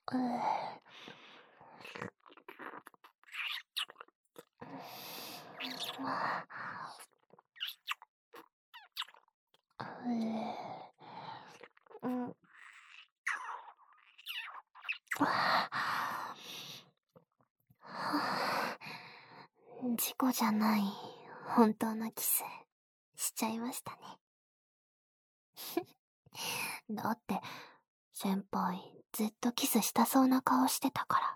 事故じゃない本当のキスしちゃいましたね。だって先輩ずっとキスしたそうな顔してたから。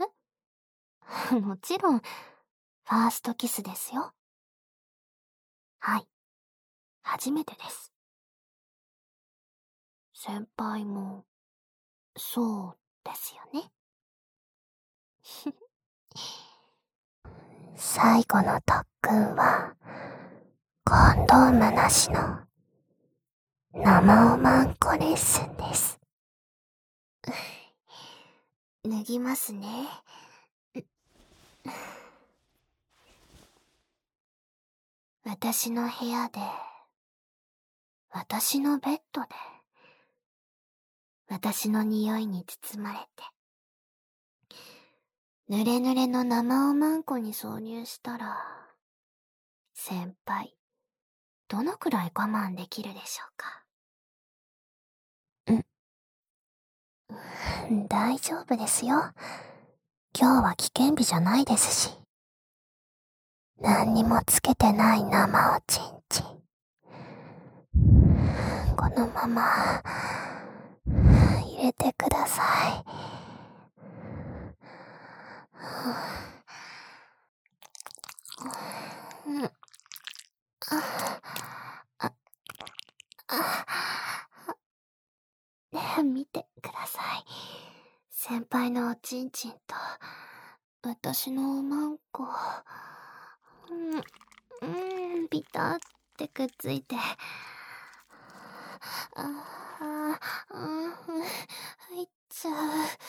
もちろんファーストキスですよ。はい、初めてです。先輩もそうですよね。最後の特訓はコンドームなしの生おまんこレッスンです。脱ぎますね。私の部屋で、私のベッドで、私の匂いに包まれて、濡れ濡れの生おまんこに挿入したら、先輩、どのくらい我慢できるでしょうか。大丈夫ですよ。今日は危険日じゃないですし。何にもつけてない生おちんちん。このまま入れてください。見てください。先輩のおちんちんと私のおまんこ。ビターってくっついて。入っちゃう。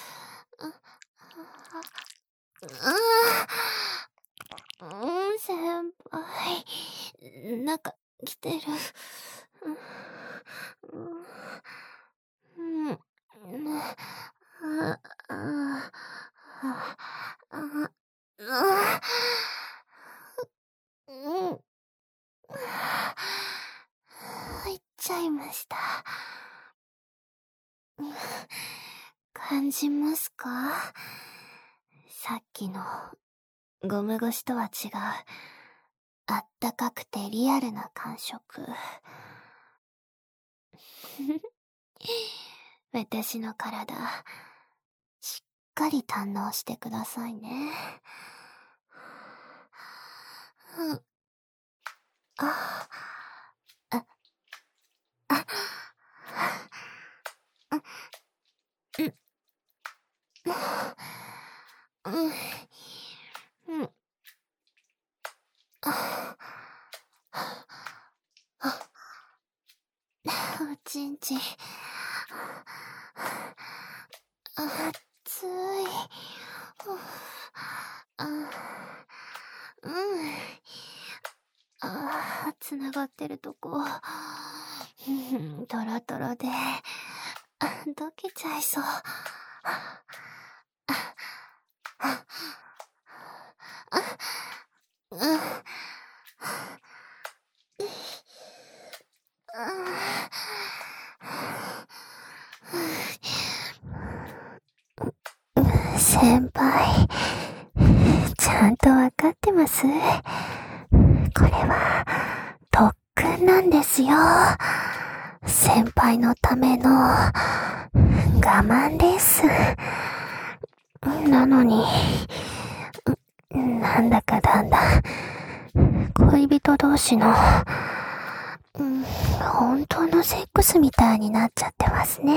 先輩、中来てる。入っちゃいました。感じますか？さっきのゴム越しとは違う、あったかくてリアルな感触。私の体、しっかり堪能してくださいね。おちんちん、熱い。つながってるとこ、トロトロで、溶けちゃいそう。先輩、ちゃんとわかってます？これは特訓なんですよ。先輩のための我慢レッスン。なのに、なんだかだんだん恋人同士の本当のセックスみたいになっちゃってますね。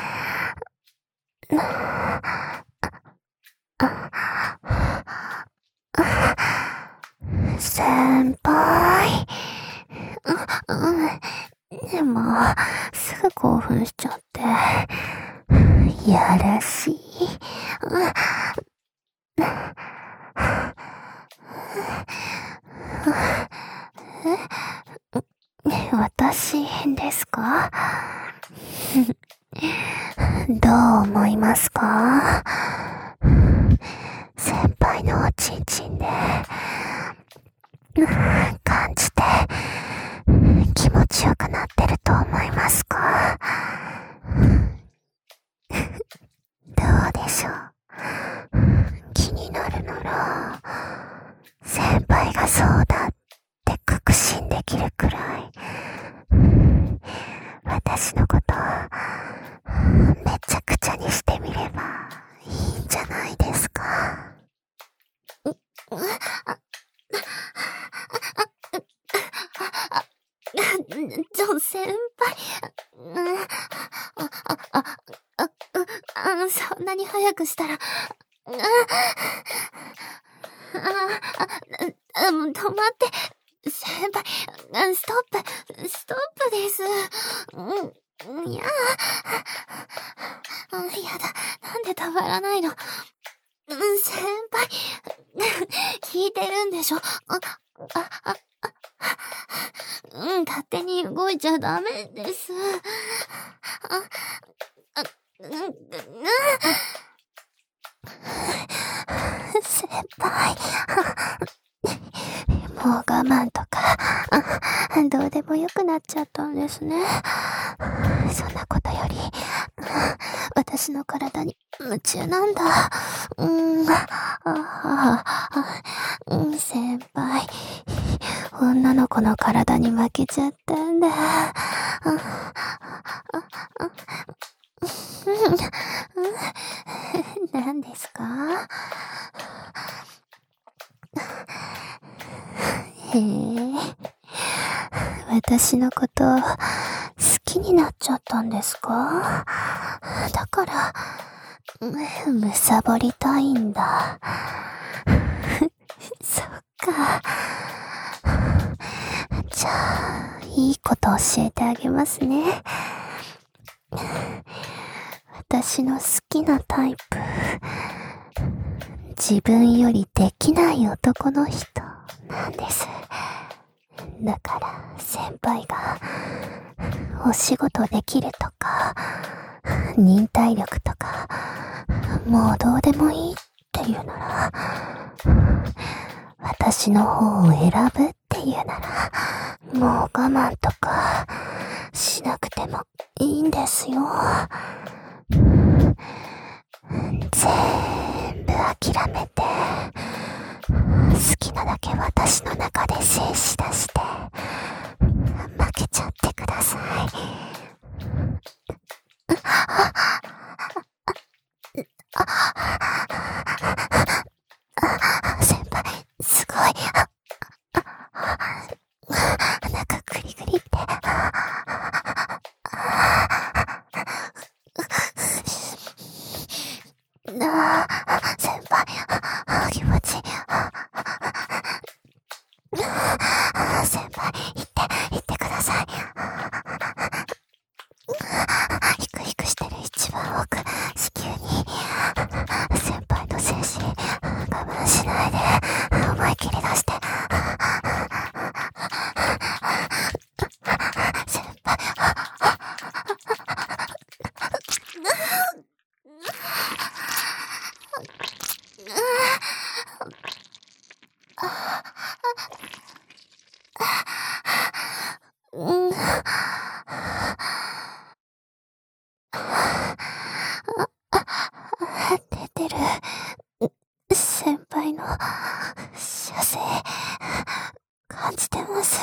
先輩。でも、すぐ興奮しちゃって。やらしい。私ですか？ どう思いますか？先輩のおちんちんで感じて気持ちよくなってると思いますか？どうでしょう？気になるなら先輩がそうだって確信できるくらい私のことめちゃくちゃにしてみればいいんじゃないですか？先輩、そんなに早くしたら、止まって、先輩、ストップです。いや、やだ、なんでたまらないの？先輩、聞いてるんでしょ？勝手に動いちゃダメです。先輩、もう我慢とか、どうでもよくなっちゃったんですね。そんなことより、私の体に夢中なんだ。先輩、女の子の体に負けちゃったんだ。何ですか？へえ、私のこと好きになっちゃったんですか？だから、むさぼりたいんだ。そっか。じゃあ、いいこと教えてあげますね。私の好きなタイプ。自分よりできない男の人なんです。だから先輩がお仕事できるとか忍耐力とかもうどうでもいいっていうなら私の方を選ぶっていうならもう我慢とかしなくてもいいんですよ。全部諦めて好きなだけ私の中で静止出して負けちゃってください。先輩、すごい。中グリグリって。先輩、気持ちいい。先輩、言ってください。ヒクヒクしてる一番奥、子宮に。先輩の精子、我慢しないで、思い切り出して。先輩、出てる。先輩の射精感じてます。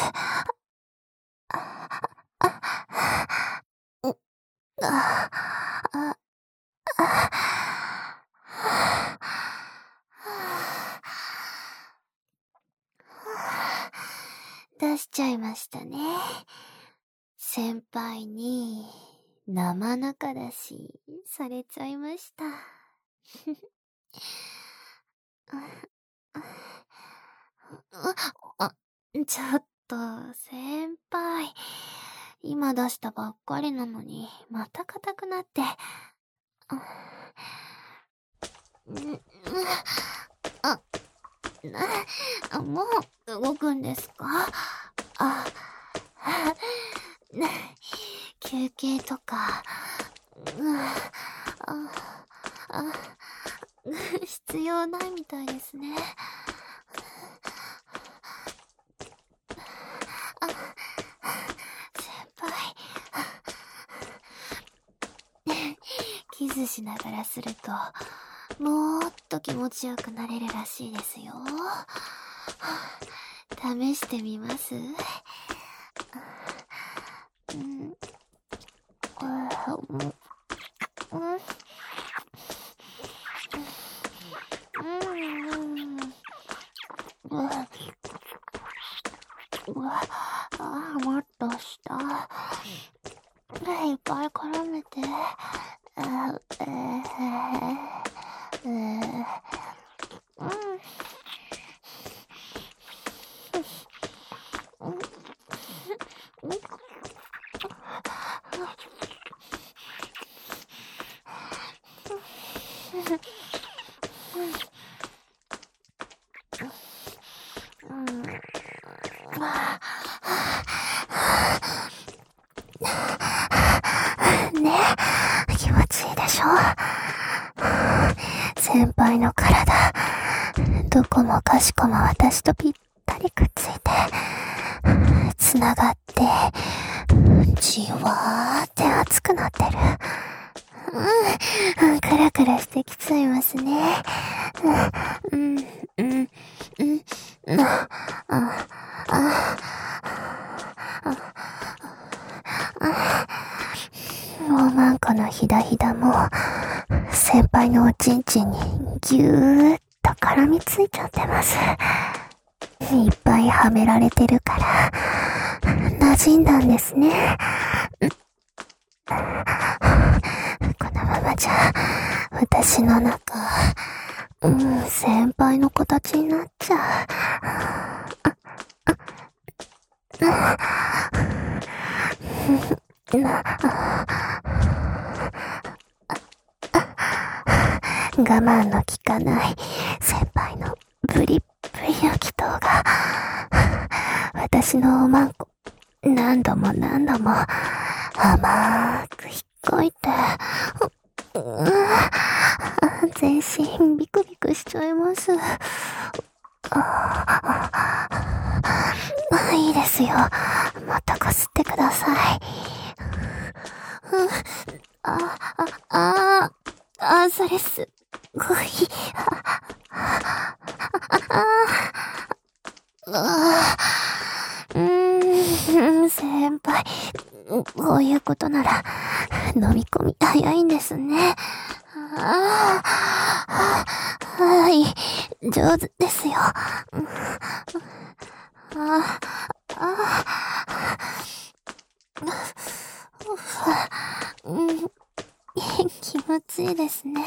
出しちゃいましたね。先輩に生中出しされちゃいました。ちょっと、先輩。今出したばっかりなのに、また硬くなって。もう動くんですか？休憩とか、 必要ないみたいですね。先輩。キスしながらすると、もっと気持ちよくなれるらしいですよ。試してみます？もっと下。いっぱい絡めて。ねえ、気持ちいいでしょ？先輩の体、どこもかしこも私とぴったりくっついて、つながって、じわーって熱くなってる。クラクラしてきちゃいますね。もうマンコのひだひだも、先輩のおちんちんにぎゅーっと絡みついちゃってます。いっぱいはめられてるから、馴染んだんですね。このままじゃ、私の中、先輩の形になっちゃう。我慢の効かない先輩のブリッブリの気筒が、私のおまんこ、何度も何度も甘く引っこいて、全身ビクビクしちゃいます。いいですよ。もっとこすってください。それすごい。先輩、こういうことなら、飲み込み早いんですね。はい、上手ですよ。気持ちいいですね。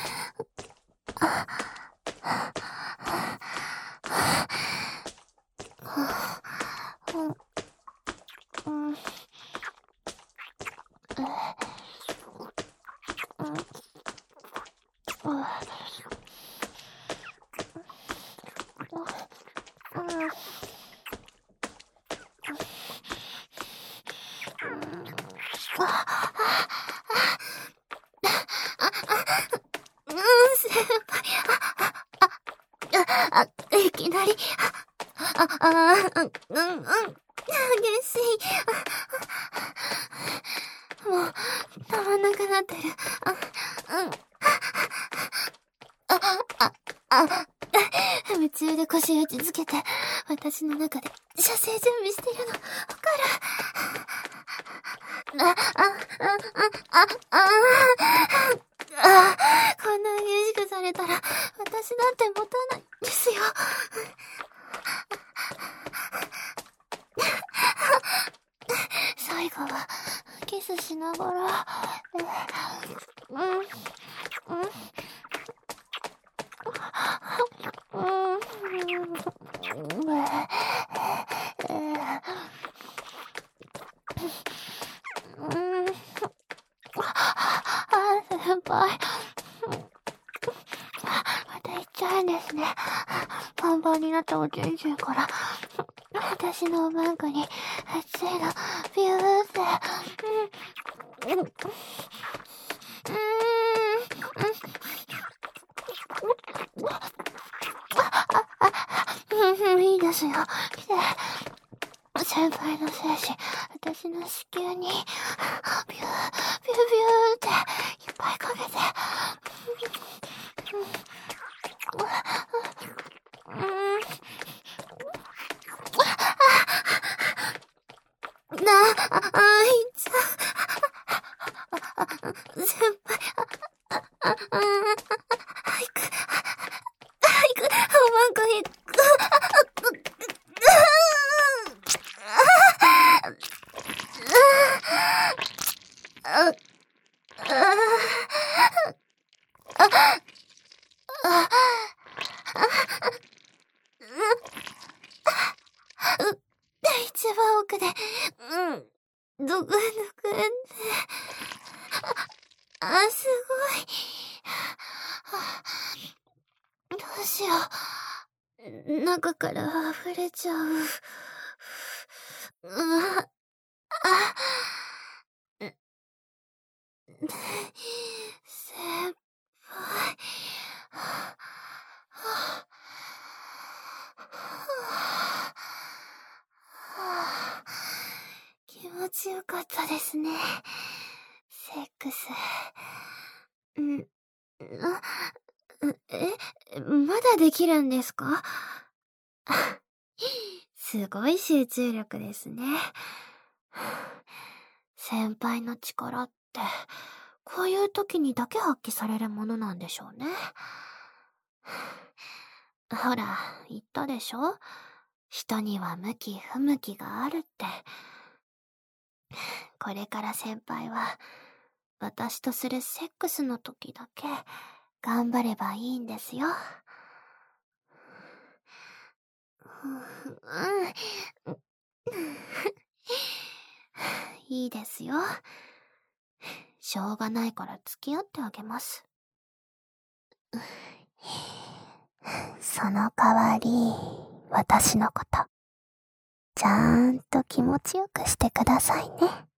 先輩、いきなり、激しい。もう、たまんなくなってる。夢中で腰打ちつけて、私の中で射精準備してるの、わかる？こんなに激しくされたら、私だって持たないんですよ。最後は、キスしながら、先輩。また行っちゃうんですね。パンパンになったおちんちんから、私のおまんこに、熱いの、ビューって、 いいですよ。先輩の精子、私の子宮に、ビュー、ビュービューっていっぱいかけて。あいつ。先輩、早く、おまんこ行く。一番奥で、ドクドクって。すごい。どうしよう。中から溢れちゃう。先輩。気持ちよかったですね。セックス。まだできるんですか？すごい集中力ですね。先輩の力って、こういう時にだけ発揮されるものなんでしょうね。ほら、言ったでしょ？人には向き不向きがあるって。これから先輩は、私とするセックスの時だけ、頑張ればいいんですよ。いいですよ。しょうがないから付き合ってあげます。その代わり、私のこと、ちゃんと気持ちよくしてくださいね。